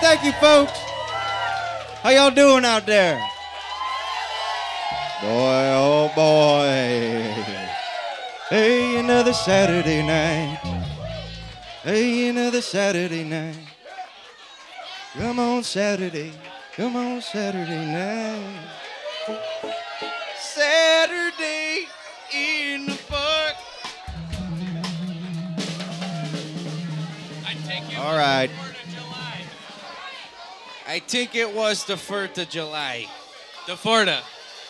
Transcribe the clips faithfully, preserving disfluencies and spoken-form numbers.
Thank you, folks. How y'all doing out there? Boy, oh boy. Hey, another Saturday night. Hey, another Saturday night. Come on, Saturday. Come on, Saturday night. Saturday in the park. I take it All right. fourth of July. I think it was the fourth of July. The Forta.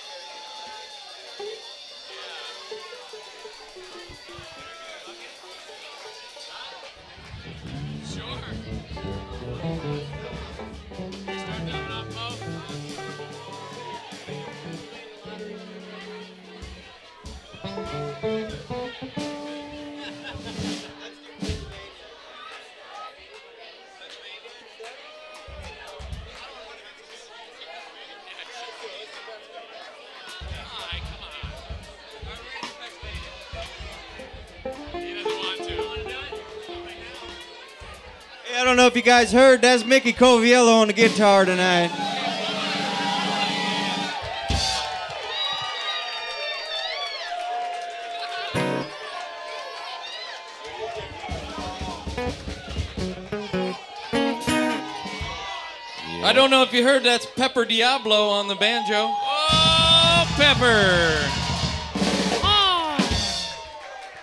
Sure. Start that one off, Mo. Hey, I don't know if you guys heard, that's Mickey Coviello on the guitar tonight. I don't know if you heard, that's Pepper Diablo on the banjo. Oh, Pepper!